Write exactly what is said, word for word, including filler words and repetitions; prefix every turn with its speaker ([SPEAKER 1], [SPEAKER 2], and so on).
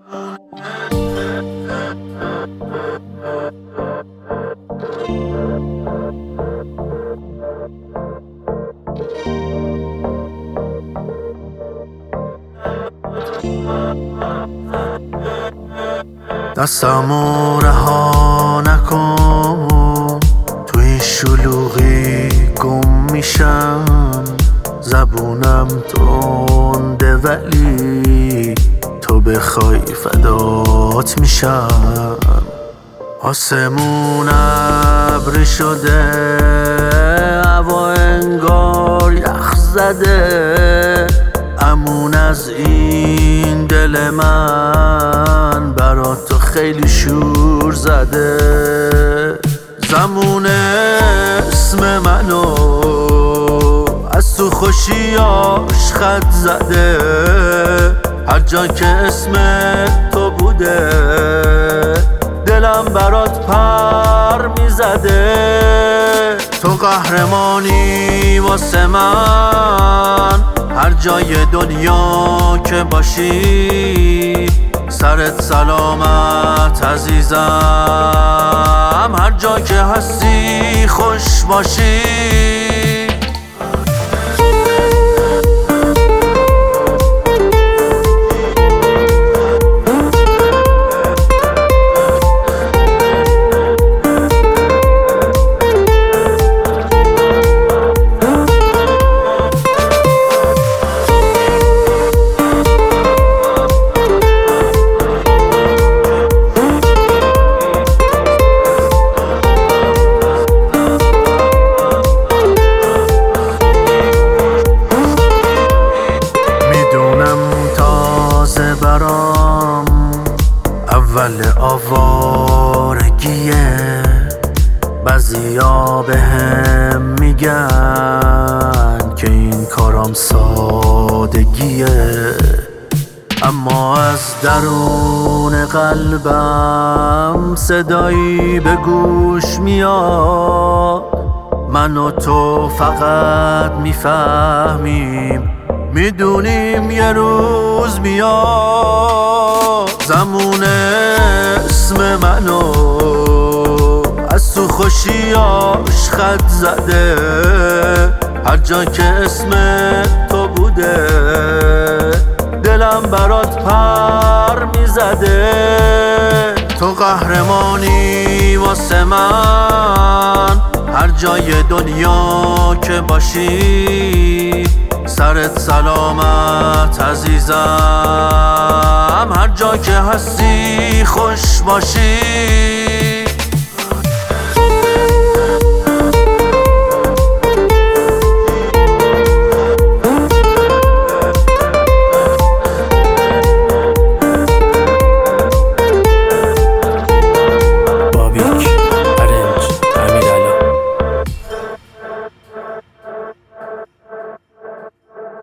[SPEAKER 1] دستمو رها نکن، توی شلوغی گم میشم. زبونم تنده ولی تو بخوای فدات میشم. آسمون ابری شده، هوا انگار یخ زده. امون از این دل من برات تو خیلی شور زده. زمون اسم منو از تو خوشیاش خط زده. هر جا که اسم تو بوده دلم برات پر میزده. تو قهرمانی واسه من، هر جای دنیا که باشی. سرت سلامت عزیزم، هر جا که هستی خوش باشی. اول آوارگیه، بعضیا بهم میگن که این کارام سادگیه. اما از درون قلبم صدایی به گوش میاد. من و تو فقط میفهمیم، میدونیم یه روز میاد. زمون اسم منو از تو خوشیاش خط زده. هر جا که اسم تو بوده دلم برات پر میزده. تو قهرمانی واسه من، هر جای دنیا که باشی. سرت سلامت عزیزم، هر جا که هستی خوش باشی.